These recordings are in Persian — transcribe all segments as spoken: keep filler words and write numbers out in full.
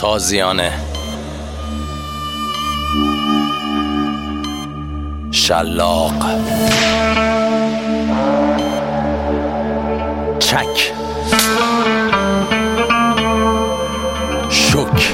تازیانه شلاق چک شک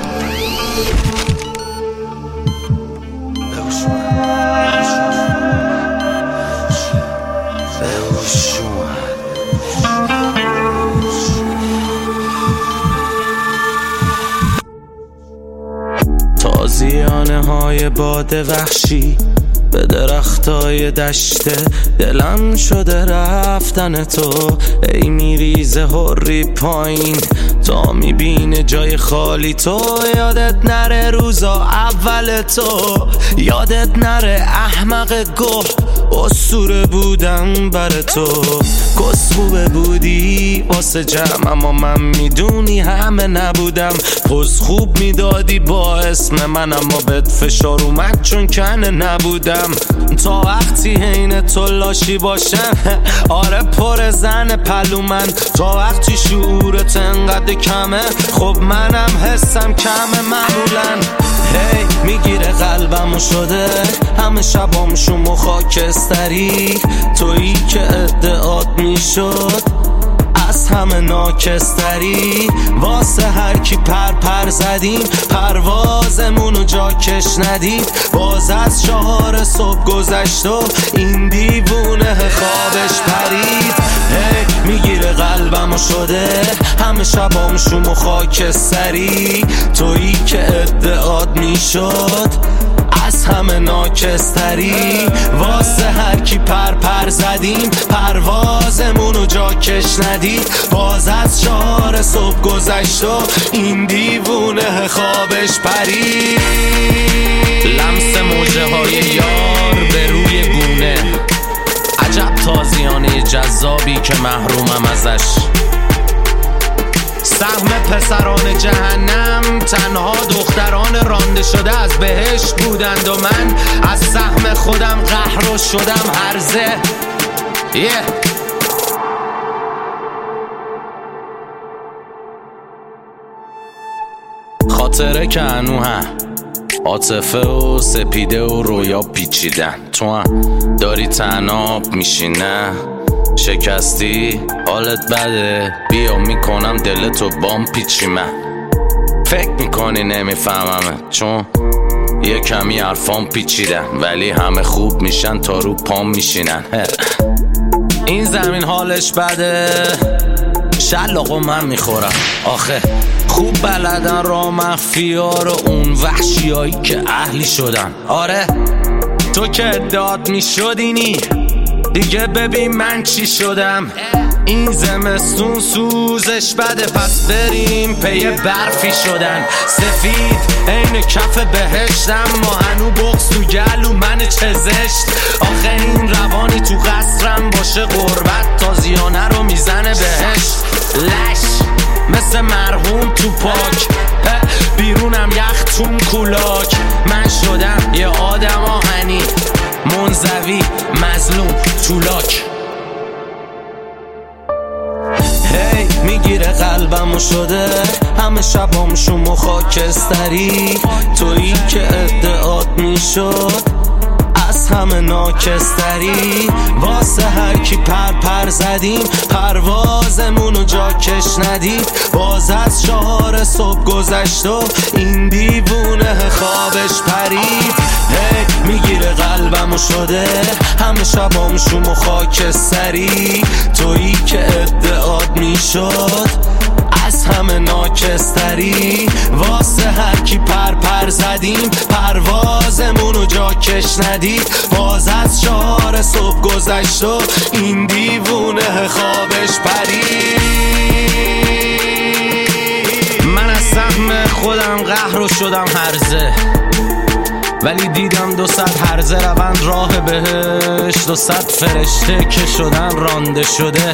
تازیانه های باد وحشی به درختای دشته دلم شده رفتن تو، ای میریزه هری پایین تا میبینه جای خالی تو. یادت نره روزا اول تو، یادت نره احمق گه اسطوره بودم بر تو. کسخوبه بودی واسه جمع اما من میدونی همه نبودم. پس خوب میدادی با اسم من اما بهت فشار اومد چون کنه نبودم. تا وقتی حین تو لاشی باشم آره پر زن پلو من. تا وقتی شعورت انقدر کمه خب منم حسم کمه معمولا. هی hey, میگیره قلبمو شده همه شبام شما خاکستری. تویی که ادعات میشد از همه ناکستری. واسه هر کی پر پر زدیم پروازمونو جا کش ندید. باز از چهار صبح گذشت و این دیوونه خوابش پرید. هی میگیره قلبمو شده همه شبام شما خاکستری. تویی که ادعات میشد از همه ناکستری. واسه هر کی پر پر زدیم پروازمونو جا کش ندید. باز از چهار صبح گذشت و این دیوونه خوابش پرید. لمس موجه های یار به روی گونه، عجب تازیانه جذابی که محرومم ازش. سهم پسران جهنم تنها دختران رانده شده از بهشت بودند و من از سهم خودم قهر و شدم هرزه. yeah. خاطره که انوها عاطفه و سپیده و رویا پیچیدن. تو هم داری تناب میشینه شکستی حالت بده بیا میکنم دلتو بام پیچیمه. فکر میکنی نمیفهممه چون یه کمی حرفام پیچیدن ولی همه خوب میشن تا رو پام میشینن. این زمین حالش بده شلاقو من میخورم آخه خوب بلدن را مخفیا رو اون وحشیایی که اهلی شدن. آره تو که ادعات میشدینی دیگه ببین من چی شدم. این زمستون سوزش بده پس بریم پی برفی شدن. سفید عین کف بهشتم ما هنو بغض تو گلو من چه زشت. آخه این روانی تو قصرم باشه غربت تازیانه رو میزنه بهشت. لش مثل مرحوم تو پاک بیرونم یخ تون کولاک. من شدم یه آدم آهنی منزوی مظلوم چولاک. هی hey, میگیره قلبمو شده همه شبام شما خاکستری. تویی که ادعات میشد از همه ناکستری. واسه هر کی پر پر زدیم پروازمونو جا کش ندید. باز از چهار صبح گذشت و این دیوونه خوابش پرید. هی میگیره قلبمو شده همه شبام شما خاکستری. تویی که ادعات میشد از همه ناکستری. واسه هر کی پر پر زدیم پروازمونو جا کش ندید. باز از چهار صبح گذشت و این دیوونه خوابش پرید. من از سهم خودم قهر و شدم هرزه ولی دیدم دو صد هرزه روند راه بهشت. دو صد فرشته که شدن رانده شده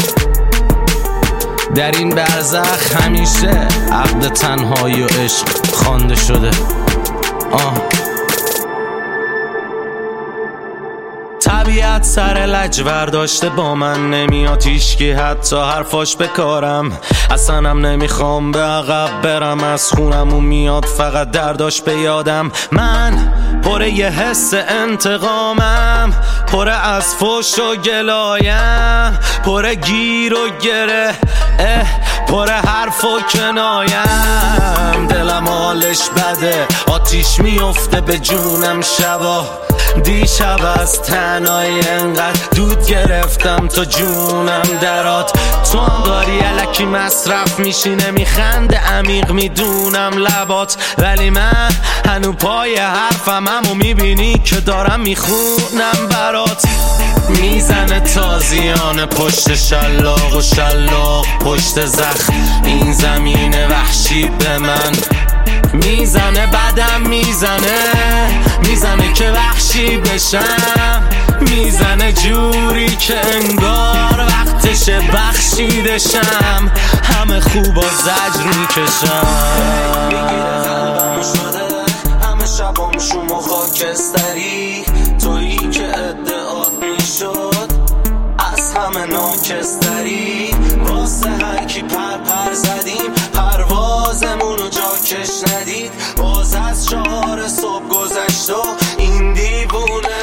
در این برزخ همیشه عقد تنهایی و عشق خوانده شده. آه طبیعت انقدر سر لجور داشته با من نمیاد هیچکی حتی حرفاش بکارم. اصلا هم نمیخوام به عقب برم، از خونمون میاد فقط درداش به یادم. من پر یه حس انتقامم، پر از فوش و گلایم، پر گیر و گره، اه پر حرف و کنایم. دلم حالش بده، آتیش میفته به جونم شبا. دیشب از تنهایی انقدر دود گرفتم تا جونم درات. تو هم داری الکی مصرف میشی، نمیخنده عمیق میدونم لبات، ولی من هنو پای حرفم همو میبینی که دارم میخونم برات. میزنه تازیانه پشت شلاق و شلاق پشت زخم، این زمین وحشی به من میزنه، بدم میزنه، میزنه که وحشی بشم، میزنه جوری که انگار وقتش بخشیدشم، همه خوب و زجر میکشم. میگیره قلبمو شده همه شبام شوم و خاکستری، تویی که ادعات میشد از همه ناکستری. واسه هرکی پر پر زدیم پروازمونو جا کش ندید، باز از چهار صبح گذشت و این دیوونه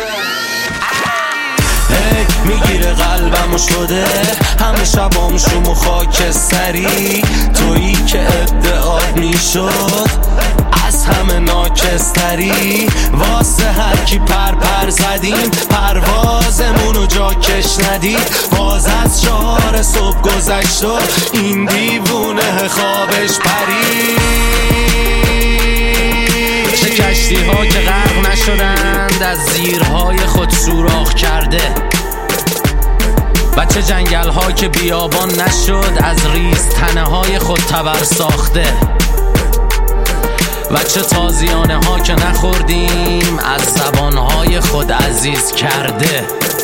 هی میگیره قلبمو شده همه شبام شوم و خاکستری، تویی که ادعات میشد از همه ناکستری. واسه هرکی پر پر زدیم پروازمونو جا کش ندید، باز از چهار صبح گذشت و این دیوونه خوابش پرید. چه کشتی ها که غرق نشدند از زیرهای خود سوراخ کرده، و چه جنگل ها که بیابان نشد از ریز تنه های خود تبر ساخته، و چه تازیانه ها که نخوردیم از زبان های خود عزیز کرده.